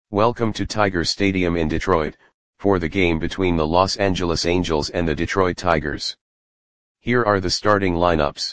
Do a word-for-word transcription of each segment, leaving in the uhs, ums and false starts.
Welcome to Tiger Stadium in Detroit, for the game between the Los Angeles Angels and the Detroit Tigers. Here are the starting lineups.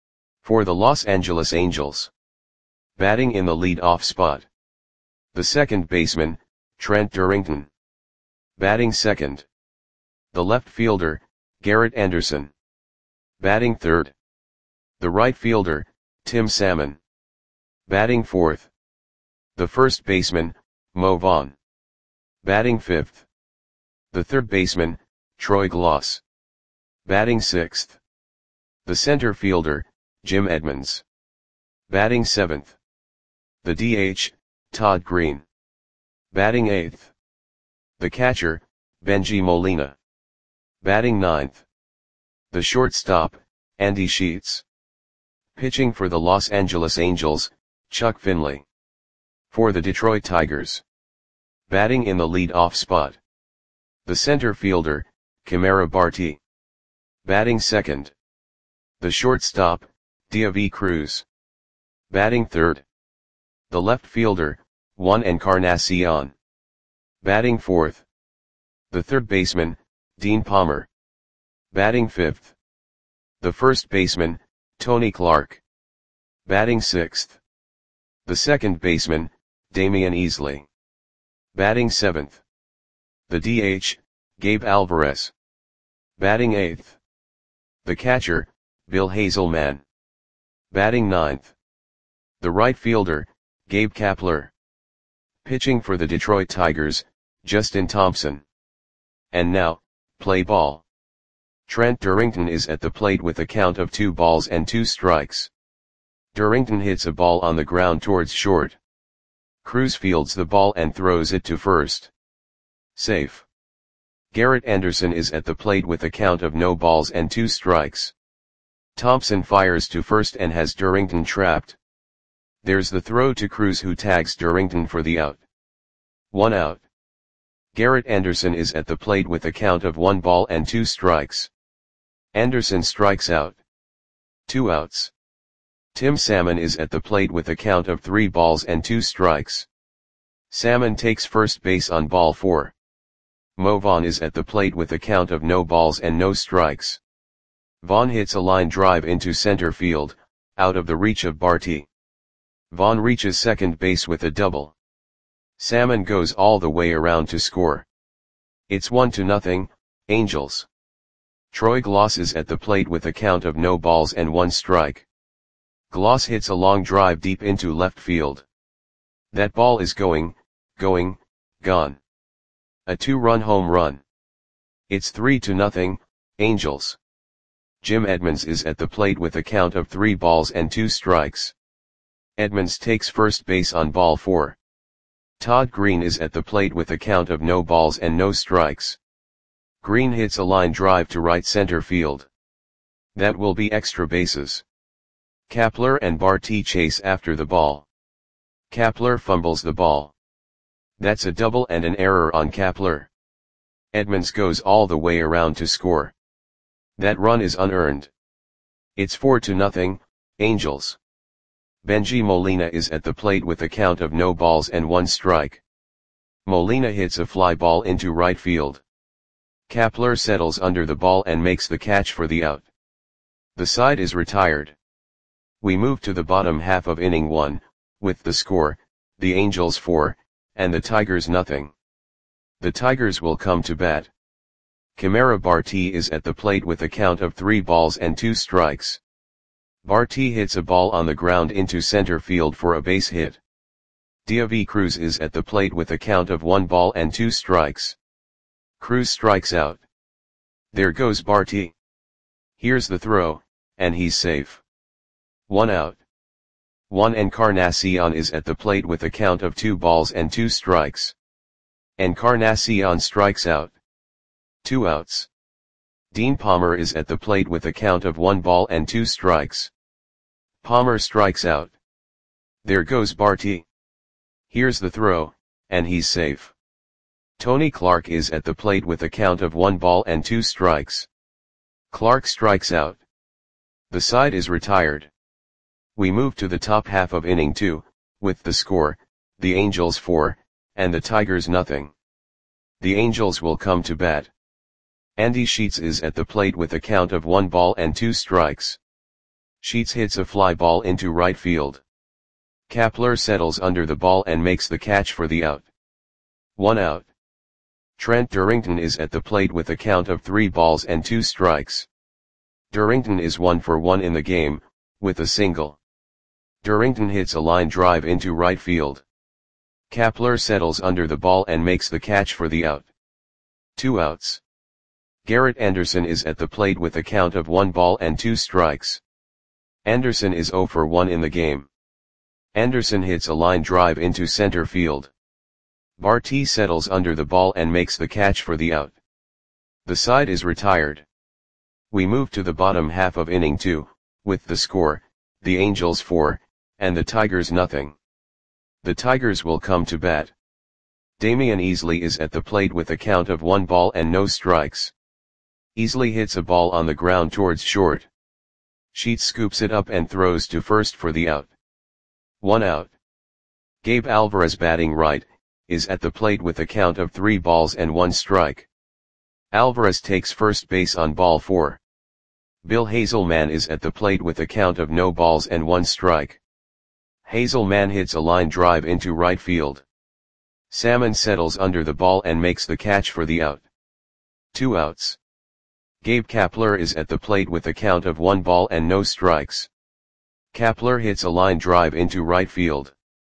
For the Los Angeles Angels. Batting in the lead-off spot. The second baseman, Trent Durrington. Batting second. The left fielder, Garrett Anderson. Batting third. The right fielder, Tim Salmon. Batting fourth. The first baseman, Mo Vaughn. Batting fifth. The third baseman, Troy Glaus. Batting sixth. The center fielder, Jim Edmonds. Batting seventh. The D H, Todd Green. Batting eighth. The catcher, Bengie Molina. Batting ninth. The shortstop, Andy Sheets. Pitching for the Los Angeles Angels, Chuck Finley. For the Detroit Tigers. Batting in the lead-off spot. The center fielder, Kamara Barti. Batting second. The shortstop, Deivi Cruz. Batting third. The left fielder, Juan Encarnacion. Batting fourth. The third baseman, Dean Palmer. Batting fifth. The first baseman, Tony Clark. Batting sixth. The second baseman, Damian Easley. Batting seventh. The D H, Gabe Alvarez. Batting eighth. The catcher, Bill Hazelman. Batting ninth. The right fielder, Gabe Kapler. Pitching for the Detroit Tigers, Justin Thompson. And now, play ball. Trent Durrington is at the plate with a count of two balls and two strikes. Durrington hits a ball on the ground towards short. Cruz fields the ball and throws it to first. Safe. Garrett Anderson is at the plate with a count of no balls and two strikes. Thompson fires to first and has Durrington trapped. There's the throw to Cruz, who tags Durrington for the out. One out. Garrett Anderson is at the plate with a count of one ball and two strikes. Anderson strikes out. Two outs. Tim Salmon is at the plate with a count of three balls and two strikes. Salmon takes first base on ball four. Mo Vaughn is at the plate with a count of no balls and no strikes. Vaughn hits a line drive into center field, out of the reach of Barti. Vaughn reaches second base with a double. Salmon goes all the way around to score. It's one to nothing, Angels. Troy Glaus is at the plate with a count of no balls and one strike. Glaus hits a long drive deep into left field. That ball is going, going, gone. A two-run home run. It's three to nothing, Angels. Jim Edmonds is at the plate with a count of three balls and two strikes. Edmonds takes first base on ball four. Todd Green is at the plate with a count of no balls and no strikes. Green hits a line drive to right center field. That will be extra bases. Kapler and Barti chase after the ball. Kapler fumbles the ball. That's a double and an error on Kapler. Edmonds goes all the way around to score. That run is unearned. It's four to nothing, Angels. Bengie Molina is at the plate with a count of no balls and one strike. Molina hits a fly ball into right field. Kapler settles under the ball and makes the catch for the out. The side is retired. We move to the bottom half of inning one, with the score, the Angels four, and the Tigers nothing. The Tigers will come to bat. Kamara Barti is at the plate with a count of three balls and two strikes. Barti hits a ball on the ground into center field for a base hit. Deivi Cruz is at the plate with a count of one ball and two strikes. Cruz strikes out. There goes Barti. Here's the throw, and he's safe. One out. Juan Encarnacion is at the plate with a count of two balls and two strikes. Encarnacion strikes out. Two outs. Dean Palmer is at the plate with a count of one ball and two strikes. Palmer strikes out. There goes Barti. Here's the throw, and he's safe. Tony Clark is at the plate with a count of one ball and two strikes. Clark strikes out. The side is retired. We move to the top half of inning two, with the score, the Angels four, and the Tigers nothing. The Angels will come to bat. Andy Sheets is at the plate with a count of one ball and two strikes. Sheets hits a fly ball into right field. Kapler settles under the ball and makes the catch for the out. One out. Trent Durrington is at the plate with a count of three balls and two strikes. Durrington is one for one in the game, with a single. Durrington hits a line drive into right field. Kapler settles under the ball and makes the catch for the out. Two outs. Garrett Anderson is at the plate with a count of one ball and two strikes. Anderson is zero for one in the game. Anderson hits a line drive into center field. Barty settles under the ball and makes the catch for the out. The side is retired. We move to the bottom half of inning two, with the score, the Angels four, and the Tigers nothing. The Tigers will come to bat. Damian Easley is at the plate with a count of one ball and no strikes. Easley hits a ball on the ground towards short. Sheets scoops it up and throws to first for the out. One out. Gabe Alvarez, batting right, is at the plate with a count of three balls and one strike. Alvarez takes first base on ball four. Bill Hazelman is at the plate with a count of no balls and one strike. Hazelman hits a line drive into right field. Salmon settles under the ball and makes the catch for the out. Two outs. Gabe Kapler is at the plate with a count of one ball and no strikes. Kapler hits a line drive into right field.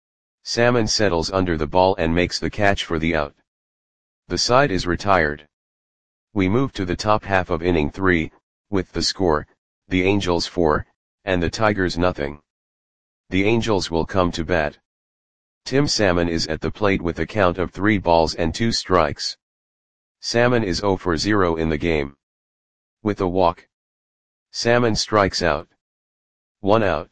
Salmon settles under the ball and makes the catch for the out. The side is retired. We move to the top half of inning three, with the score, the Angels four, and the Tigers nothing. The Angels will come to bat. Tim Salmon is at the plate with a count of three balls and two strikes. Salmon is zero for zero in the game. With a walk. Salmon strikes out. One out.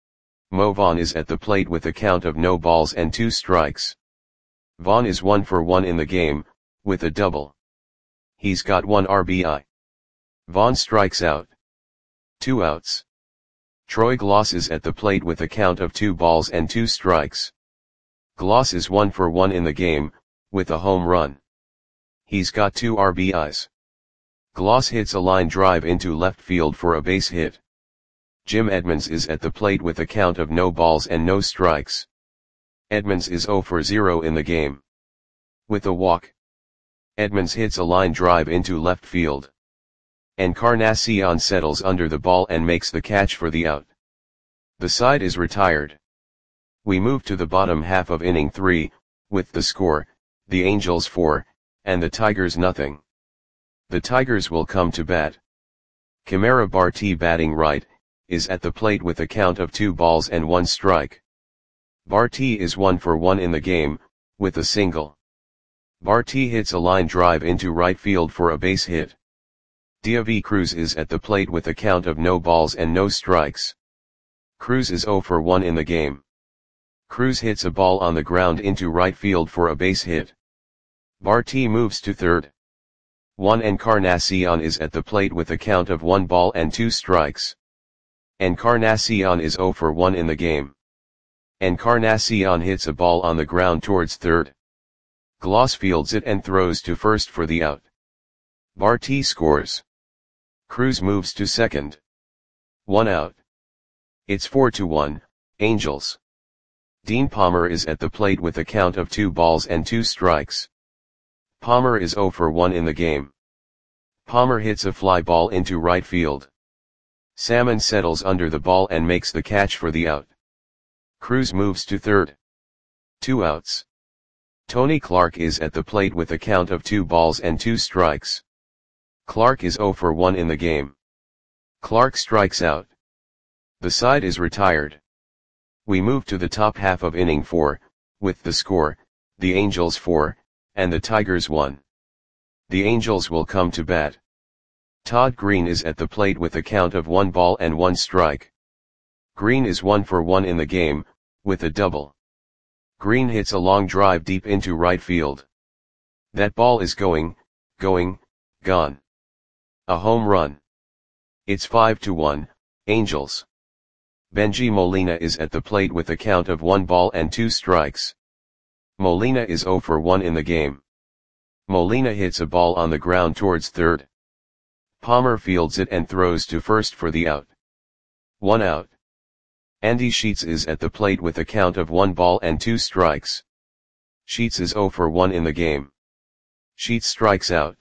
Mo Vaughn is at the plate with a count of no balls and two strikes. Vaughn is one for one in the game, with a double. He's got one R B I. Vaughn strikes out. Two outs. Troy Gloss is at the plate with a count of two balls and two strikes. Gloss is one for one in the game, with a home run. He's got two R B Is. Gloss hits a line drive into left field for a base hit. Jim Edmonds is at the plate with a count of no balls and no strikes. Edmonds is zero for zero in the game. With a walk. Edmonds hits a line drive into left field. Encarnacion settles under the ball and makes the catch for the out. The side is retired. We move to the bottom half of inning three, with the score, the Angels four, and the Tigers nothing. The Tigers will come to bat. Chimera Barty, batting right, is at the plate with a count of two balls and one strike. Barty is one for one in the game, with a single. Barty hits a line drive into right field for a base hit. Diavi Cruz is at the plate with a count of no balls and no strikes. Cruz is zero for one in the game. Cruz hits a ball on the ground into right field for a base hit. Barty moves to third. Juan Encarnacion is at the plate with a count of one ball and two strikes. Encarnacion is zero for one in the game. Encarnacion hits a ball on the ground towards third. Gloss fields it and throws to first for the out. Barty scores. Cruz moves to second. One out. It's four to one, Angels. Dean Palmer is at the plate with a count of two balls and two strikes. Palmer is zero for one in the game. Palmer hits a fly ball into right field. Salmon settles under the ball and makes the catch for the out. Cruz moves to third. Two outs. Tony Clark is at the plate with a count of two balls and two strikes. Clark is zero for one in the game. Clark strikes out. The side is retired. We move to the top half of inning four, with the score, the Angels four, and the Tigers one. The Angels will come to bat. Todd Green is at the plate with a count of one ball and one strike. Green is one for one in the game, with a double. Green hits a long drive deep into right field. That ball is going, going, gone. A home run. It's five to one, Angels. Benji Molina is at the plate with a count of one ball and two strikes. Molina is zero for one in the game. Molina hits a ball on the ground towards third. Palmer fields it and throws to first for the out. One out. Andy Sheets is at the plate with a count of one ball and two strikes. Sheets is zero for one in the game. Sheets strikes out.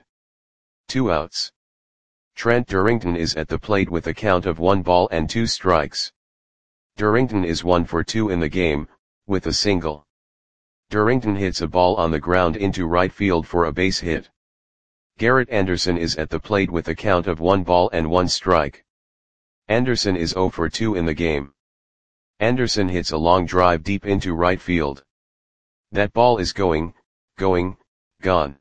Two outs. Trent Durrington is at the plate with a count of one ball and two strikes. Durrington is one for two in the game, with a single. Durrington hits a ball on the ground into right field for a base hit. Garrett Anderson is at the plate with a count of one ball and one strike. Anderson is zero for two in the game. Anderson hits a long drive deep into right field. That ball is going, going, gone.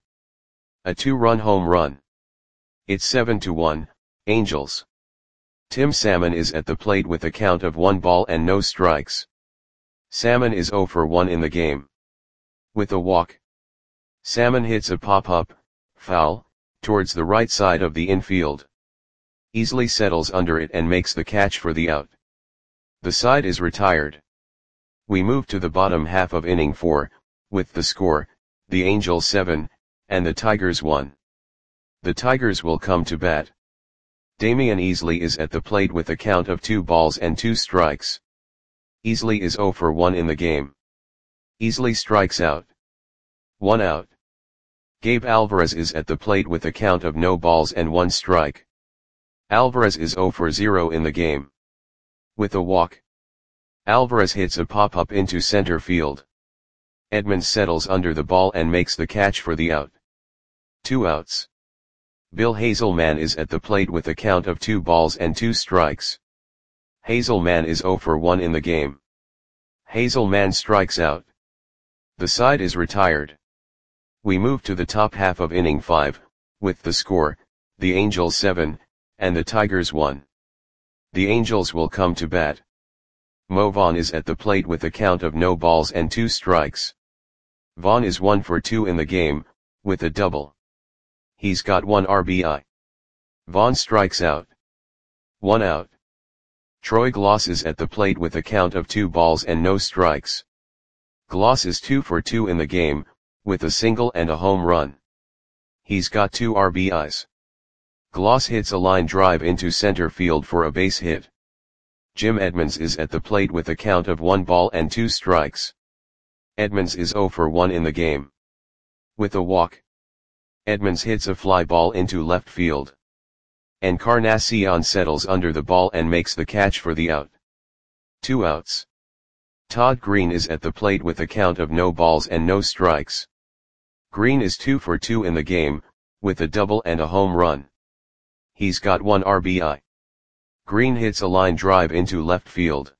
A two-run home run. It's seven to one, Angels. Tim Salmon is at the plate with a count of one ball and no strikes. Salmon is zero for one in the game. With a walk. Salmon hits a pop-up, foul, towards the right side of the infield. Easily settles under it and makes the catch for the out. The side is retired. We move to the bottom half of inning four, with the score, the Angels seven, and the Tigers one. The Tigers will come to bat. Damian Easley is at the plate with a count of two balls and two strikes. Easley is zero for one in the game. Easley strikes out. One out. Gabe Alvarez is at the plate with a count of no balls and one strike. Alvarez is zero for zero in the game. With a walk. Alvarez hits a pop-up into center field. Edmonds settles under the ball and makes the catch for the out. Two outs. Bill Hazelman is at the plate with a count of two balls and two strikes. Hazelman is zero for one in the game. Hazelman strikes out. The side is retired. We move to the top half of inning five, with the score, the Angels seven, and the Tigers one. The Angels will come to bat. Mo Vaughn is at the plate with a count of no balls and two strikes. Vaughn is one for two in the game, with a double. He's got one R B I. Vaughn strikes out. One out. Troy Gloss is at the plate with a count of two balls and no strikes. Gloss is two for two in the game, with a single and a home run. He's got two R B Is. Gloss hits a line drive into center field for a base hit. Jim Edmonds is at the plate with a count of one ball and two strikes. Edmonds is zero for one in the game. With a walk. Edmonds hits a fly ball into left field. Encarnacion settles under the ball and makes the catch for the out. Two outs. Todd Green is at the plate with a count of no balls and no strikes. Green is two for two in the game, with a double and a home run. He's got one R B I. Green hits a line drive into left field.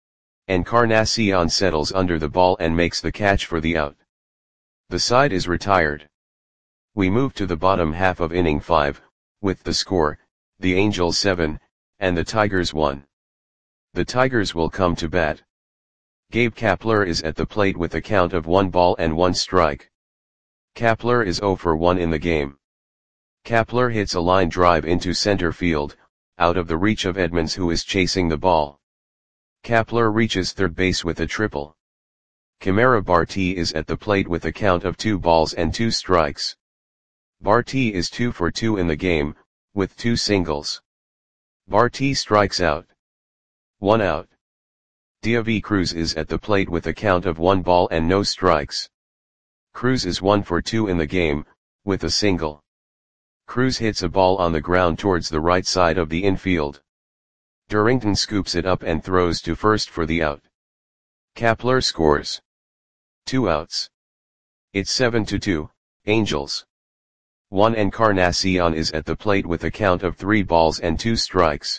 Encarnacion settles under the ball and makes the catch for the out. The side is retired. We move to the bottom half of inning five, with the score, the Angels seven, and the Tigers one. The Tigers will come to bat. Gabe Kapler is at the plate with a count of one ball and one strike. Kapler is zero for one in the game. Kapler hits a line drive into center field, out of the reach of Edmonds who is chasing the ball. Kapler reaches third base with a triple. Kamara Barti is at the plate with a count of two balls and two strikes. Barti is two for two in the game, with two singles. Barti strikes out. One out. Diavi Cruz is at the plate with a count of one ball and no strikes. Cruz is one for two in the game, with a single. Cruz hits a ball on the ground towards the right side of the infield. Durrington scoops it up and throws to first for the out. Kapler scores. Two outs. It's seven to two, Angels. One Encarnacion is at the plate with a count of three balls and two strikes.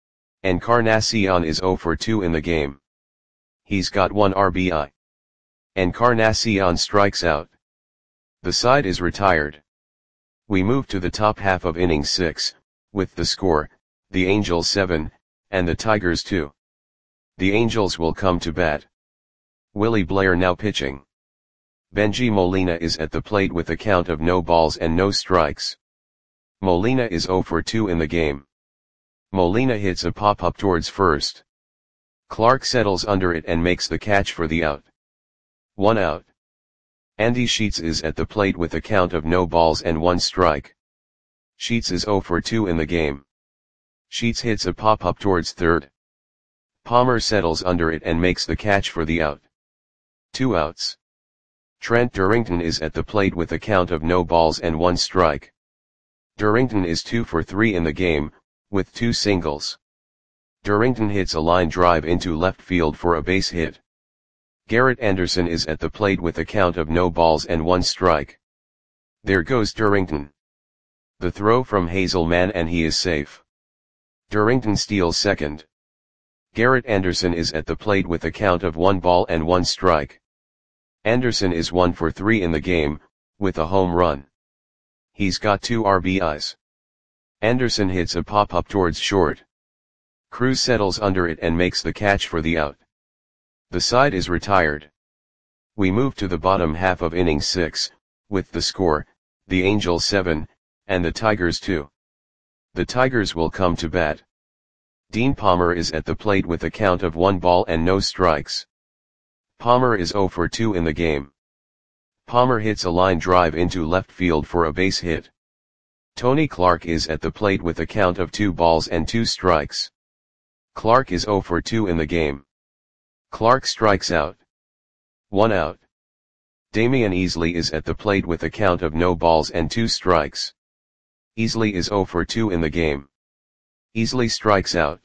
Encarnacion is zero for two in the game. He's got one R B I. Encarnacion strikes out. The side is retired. We move to the top half of inning six, with the score, the Angels seven, and the Tigers two. The Angels will come to bat. Willie Blair now pitching. Benji Molina is at the plate with a count of no balls and no strikes. Molina is zero for two in the game. Molina hits a pop-up towards first. Clark settles under it and makes the catch for the out. One out. Andy Sheets is at the plate with a count of no balls and one strike. Sheets is zero for two in the game. Sheets hits a pop-up towards third. Palmer settles under it and makes the catch for the out. Two outs. Trent Durrington is at the plate with a count of no balls and one strike. Durrington is two for three in the game, with two singles. Durrington hits a line drive into left field for a base hit. Garrett Anderson is at the plate with a count of no balls and one strike. There goes Durrington. The throw from Hazelman and he is safe. Durrington steals second. Garrett Anderson is at the plate with a count of one ball and one strike. Anderson is one for three in the game, with a home run. He's got two R B Is. Anderson hits a pop-up towards short. Cruz settles under it and makes the catch for the out. The side is retired. We move to the bottom half of inning six, with the score, the Angels seven, and the Tigers two. The Tigers will come to bat. Dean Palmer is at the plate with a count of one ball and no strikes. Palmer is zero for two in the game. Palmer hits a line drive into left field for a base hit. Tony Clark is at the plate with a count of two balls and two strikes. Clark is zero for two in the game. Clark strikes out. One out. Damian Easley is at the plate with a count of no balls and two strikes. Easley is zero for two in the game. Easley strikes out.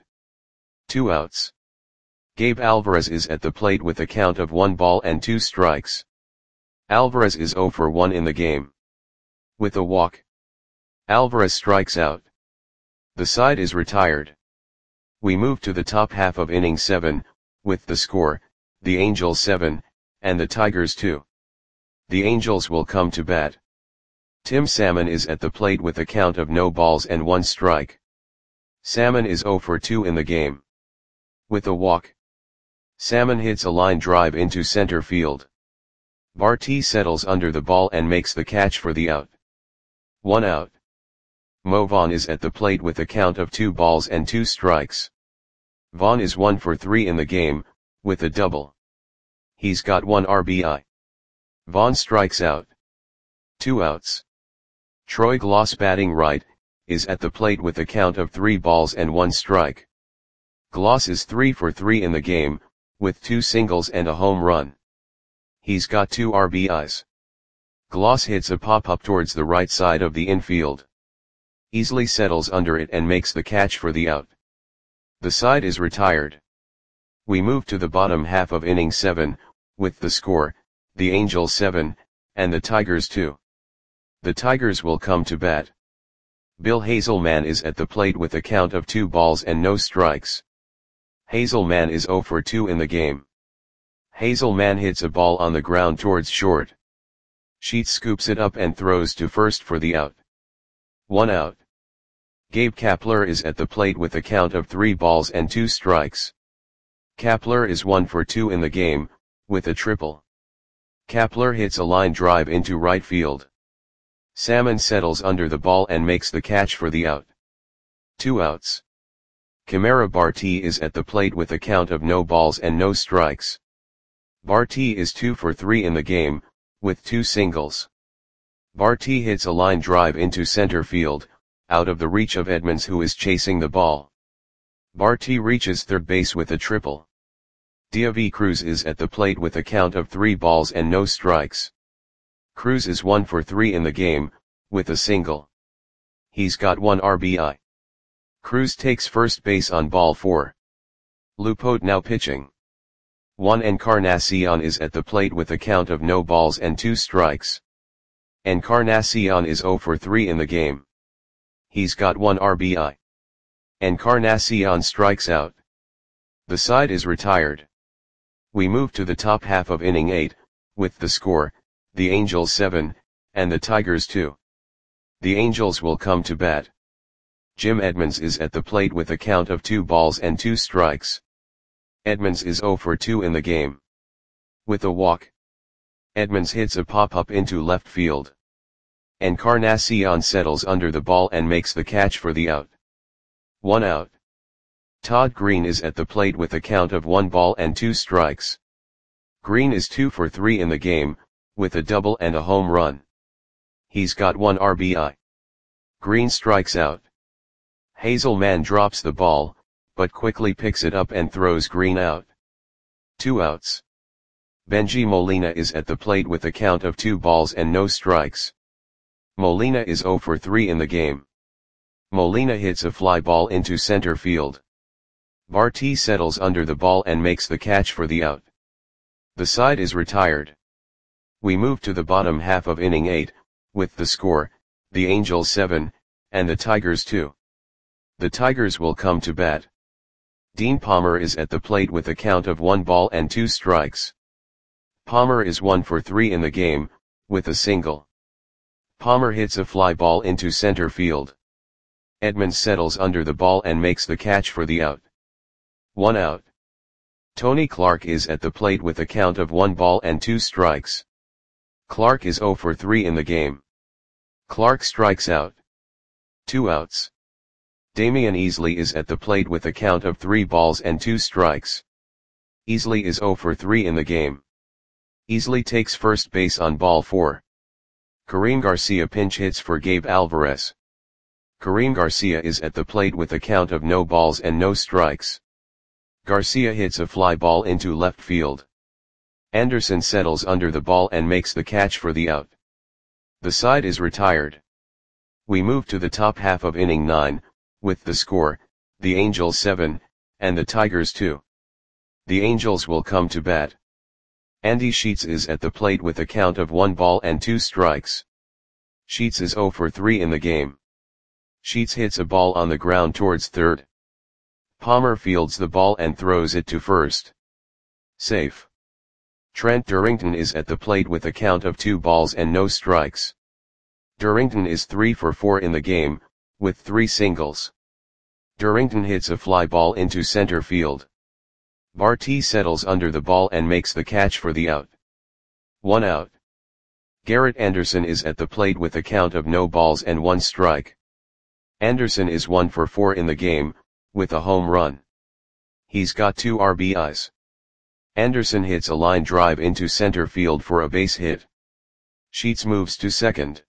Two outs. Gabe Alvarez is at the plate with a count of one ball and two strikes. Alvarez is zero for one in the game. With a walk. Alvarez strikes out. The side is retired. We move to the top half of inning seven, with the score, the Angels seven, and the Tigers two. The Angels will come to bat. Tim Salmon is at the plate with a count of no balls and one strike. Salmon is zero for two in the game. With a walk. Salmon hits a line drive into center field. Barty settles under the ball and makes the catch for the out. One out. Mo Vaughn is at the plate with a count of two balls and two strikes. Vaughn is one for three in the game, with a double. He's got one R B I. Vaughn strikes out. Two outs. Troy Gloss, batting right, is at the plate with a count of three balls and one strike. Gloss is three for three in the game, with two singles and a home run. He's got two R B Is. Gloss hits a pop-up towards the right side of the infield. Easley settles under it and makes the catch for the out. The side is retired. We move to the bottom half of inning seven, with the score, the Angels seven, and the Tigers two. The Tigers will come to bat. Bill Hazelman is at the plate with a count of two balls and no strikes. Hazelman is zero for two in the game. Hazelman hits a ball on the ground towards short. Sheets scoops it up and throws to first for the out. One out. Gabe Kapler is at the plate with a count of three balls and two strikes. Kapler is one for two in the game, with a triple. Kapler hits a line drive into right field. Salmon settles under the ball and makes the catch for the out. Two outs. Kamara Barty is at the plate with a count of no balls and no strikes. Barty is two for three in the game, with two singles. Barty hits a line drive into center field, out of the reach of Edmonds, who is chasing the ball. Barty reaches third base with a triple. Diaby Cruz is at the plate with a count of three balls and no strikes. Cruz is one for three in the game, with a single. He's got one R B I. Cruz takes first base on ball four. Lupote now pitching. Juan Encarnacion is at the plate with a count of no balls and two strikes. Encarnacion is zero for three in the game. He's got one R B I. Encarnacion strikes out. The side is retired. We move to the top half of inning eight, with the score, the Angels seven, and the Tigers two. The Angels will come to bat. Jim Edmonds is at the plate with a count of two balls and two strikes. Edmonds is zero for two in the game. With a walk. Edmonds hits a pop-up into left field. Encarnacion settles under the ball and makes the catch for the out. One out. Todd Green is at the plate with a count of one ball and two strikes. Green is two for three in the game, with a double and a home run. He's got one R B I. Green strikes out. Hazelman drops the ball, but quickly picks it up and throws Green out. Two outs. Benji Molina is at the plate with a count of two balls and no strikes. Molina is zero for three in the game. Molina hits a fly ball into center field. Barty settles under the ball and makes the catch for the out. The side is retired. We move to the bottom half of inning eight, with the score, the Angels seven, and the Tigers two. The Tigers will come to bat. Dean Palmer is at the plate with a count of one ball and two strikes. Palmer is one for three in the game, with a single. Palmer hits a fly ball into center field. Edmonds settles under the ball and makes the catch for the out. One out. Tony Clark is at the plate with a count of one ball and two strikes. Clark is zero for three in the game. Clark strikes out. Two outs. Damian Easley is at the plate with a count of three balls and two strikes. Easley is zero for three in the game. Easley takes first base on ball four. Kareem Garcia pinch hits for Gabe Alvarez. Kareem Garcia is at the plate with a count of no balls and no strikes. Garcia hits a fly ball into left field. Anderson settles under the ball and makes the catch for the out. The side is retired. We move to the top half of inning nine, with the score, the Angels seven, and the Tigers two. The Angels will come to bat. Andy Sheets is at the plate with a count of one ball and two strikes. Sheets is zero for three in the game. Sheets hits a ball on the ground towards third. Palmer fields the ball and throws it to first. Safe. Trent Durrington is at the plate with a count of two balls and no strikes. Durrington is three for four in the game, with three singles. Durrington hits a fly ball into center field. Barty settles under the ball and makes the catch for the out. One out. Garrett Anderson is at the plate with a count of no balls and one strike. Anderson is one for four in the game, with a home run. He's got two R B Is. Anderson hits a line drive into center field for a base hit. Sheets moves to second.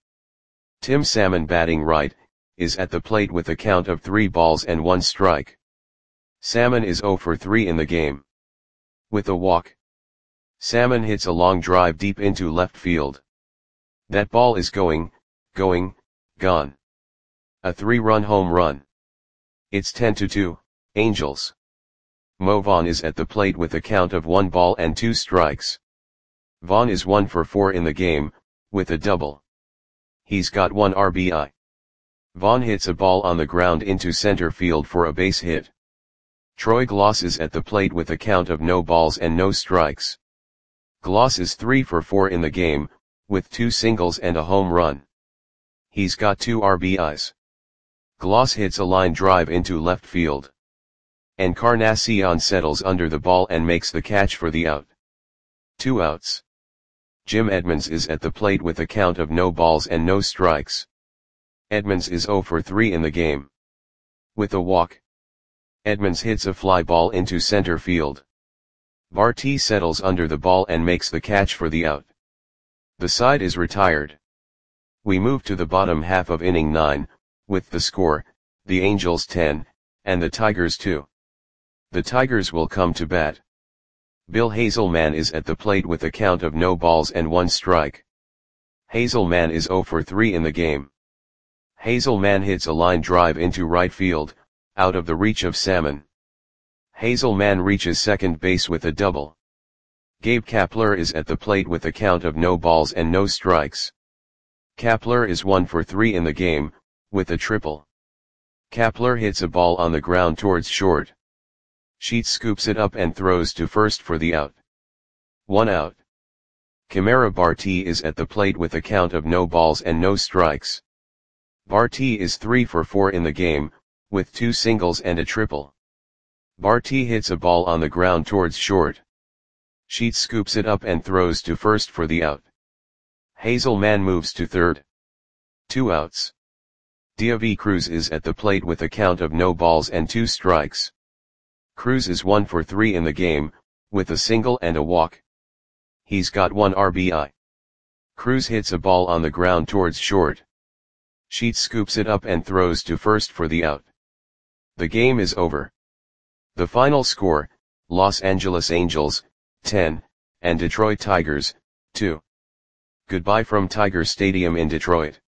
Tim Salmon, batting right, is at the plate with a count of three balls and one strike. Salmon is zero for three in the game. With a walk. Salmon hits a long drive deep into left field. That ball is going, going, gone. A three-run home run. It's ten to two, Angels. Mo Vaughn is at the plate with a count of one ball and two strikes. Vaughn is one for four in the game, with a double. He's got one R B I. Vaughn hits a ball on the ground into center field for a base hit. Troy Gloss is at the plate with a count of no balls and no strikes. Gloss is three for four in the game, with two singles and a home run. He's got two R B Is. Gloss hits a line drive into left field. Encarnacion settles under the ball and makes the catch for the out. Two outs. Jim Edmonds is at the plate with a count of no balls and no strikes. Edmonds is zero for three in the game. With a walk. Edmonds hits a fly ball into center field. Barty settles under the ball and makes the catch for the out. The side is retired. We move to the bottom half of inning nine, with the score, the Angels ten, and the Tigers two. The Tigers will come to bat. Bill Hazelman is at the plate with a count of no balls and one strike. Hazelman is zero for three in the game. Hazelman hits a line drive into right field, out of the reach of Salmon. Hazelman reaches second base with a double. Gabe Kapler is at the plate with a count of no balls and no strikes. Kapler is one for three in the game, with a triple. Kapler hits a ball on the ground towards short. Sheets scoops it up and throws to first for the out. One out. Kamara Barty is at the plate with a count of no balls and no strikes. Barty is three for four in the game, with two singles and a triple. Barty hits a ball on the ground towards short. Sheets scoops it up and throws to first for the out. Hazelman moves to third. Two outs. Diavi Cruz is at the plate with a count of no balls and two strikes. Cruz is one for three in the game, with a single and a walk. He's got one R B I. Cruz hits a ball on the ground towards short. Sheets scoops it up and throws to first for the out. The game is over. The final score, Los Angeles Angels, ten, and Detroit Tigers, two. Goodbye from Tiger Stadium in Detroit.